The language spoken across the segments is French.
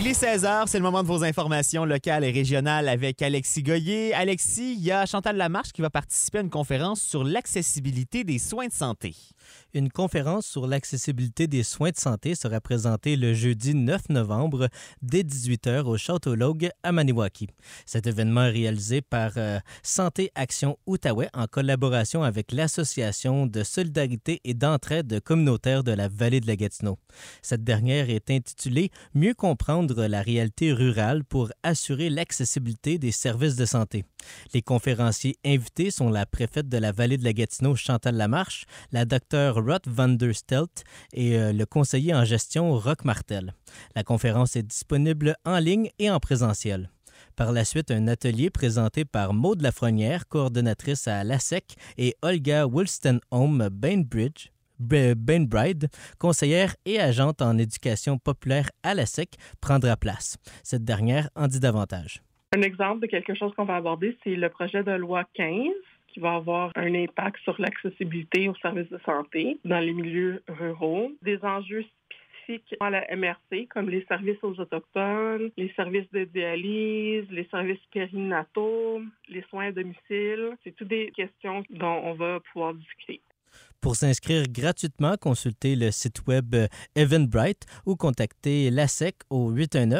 est 16h, c'est le moment de vos informations locales et régionales avec Alexis Goyer. Alexis, il y a Chantal Lamarche qui va participer à une conférence sur l'accessibilité des soins de santé. Une conférence sur l'accessibilité des soins de santé sera présentée le jeudi 9 novembre dès 18h au Château Logue à Maniwaki. Cet événement est réalisé par Santé Action Outaouais en collaboration avec l'Association de solidarité et d'entraide communautaire de la vallée de la Gatineau. Cette dernière est intitulée « Mieux comprendre la réalité rurale pour assurer l'accessibilité des services de santé ». Les conférenciers invités sont la préfète de la vallée de la Gatineau, Chantal Lamarche, la docteure Ruth van der Stelt et le conseiller en gestion, Roch Martel. La conférence est disponible en ligne et en présentiel. Par la suite, un atelier présenté par Maude Lafrenière, coordonnatrice à l'ASEC, et Olga Wolstenholm Bainbride, conseillère et agente en éducation populaire à l'ASEC, prendra place. Cette dernière en dit davantage. Un exemple de quelque chose qu'on va aborder, c'est le projet de loi 15 qui va avoir un impact sur l'accessibilité aux services de santé dans les milieux ruraux. Des enjeux spécifiques à la MRC, comme les services aux Autochtones, les services de dialyse, les services périnataux, les soins à domicile. C'est toutes des questions dont on va pouvoir discuter. Pour s'inscrire gratuitement, consultez le site web Eventbrite ou contactez l'ASEC au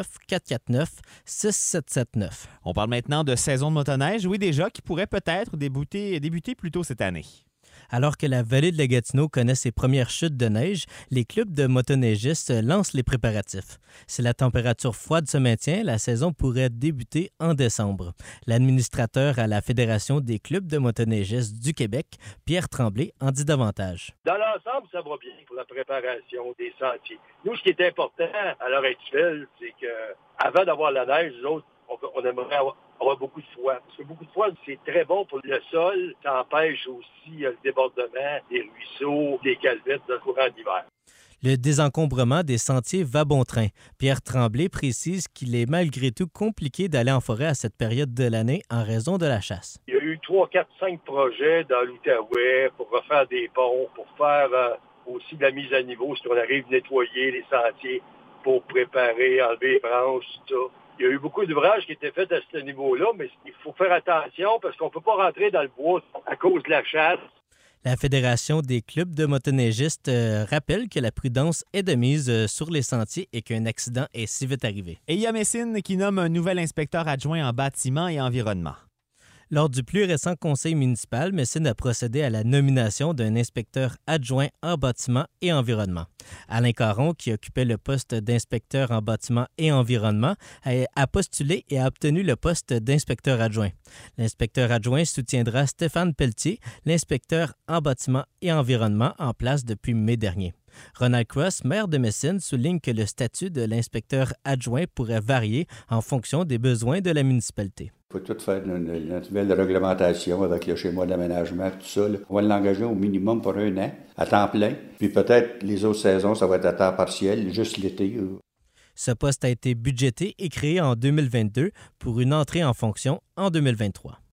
819-449-6779. On parle maintenant de saison de motoneige, oui déjà, qui pourrait peut-être débuter plus tôt cette année. Alors que la vallée de la Gatineau connaît ses premières chutes de neige, les clubs de motoneigistes lancent les préparatifs. Si la température froide se maintient, la saison pourrait débuter en décembre. L'administrateur à la Fédération des clubs de motoneigistes du Québec, Pierre Tremblay, en dit davantage. Dans l'ensemble, ça va bien pour la préparation des sentiers. Nous, ce qui est important à l'heure actuelle, c'est qu'avant d'avoir la neige, nous autres, on aimerait avoir beaucoup de froid. Parce que beaucoup de froid, c'est très bon pour le sol. Ça empêche aussi le débordement des ruisseaux, des calvettes dans le courant d'hiver. Le désencombrement des sentiers va bon train. Pierre Tremblay précise qu'il est malgré tout compliqué d'aller en forêt à cette période de l'année en raison de la chasse. Il y a eu 3, 4, 5 projets dans l'Outaouais pour refaire des ponts, pour faire aussi de la mise à niveau, si on arrive à nettoyer les sentiers pour préparer, enlever les branches, tout ça. Il y a eu beaucoup d'ouvrages qui étaient faits à ce niveau-là, mais il faut faire attention parce qu'on ne peut pas rentrer dans le bois à cause de la chasse. La Fédération des clubs de motoneigistes rappelle que la prudence est de mise sur les sentiers et qu'un accident est si vite arrivé. Et il y a Messine qui nomme un nouvel inspecteur adjoint en bâtiment et environnement. Lors du plus récent conseil municipal, Messine a procédé à la nomination d'un inspecteur adjoint en bâtiment et environnement. Alain Caron, qui occupait le poste d'inspecteur en bâtiment et environnement, a postulé et a obtenu le poste d'inspecteur adjoint. L'inspecteur adjoint soutiendra Stéphane Pelletier, l'inspecteur en bâtiment et environnement en place depuis mai dernier. Ronald Cross, maire de Messine, souligne que le statut de l'inspecteur adjoint pourrait varier en fonction des besoins de la municipalité. Il faut tout faire une nouvelle réglementation avec le schéma d'aménagement, tout ça. Là. On va l'engager au minimum pour 1 an, à temps plein. Puis peut-être les autres saisons, ça va être à temps partiel, juste l'été. Ce poste a été budgété et créé en 2022 pour une entrée en fonction en 2023.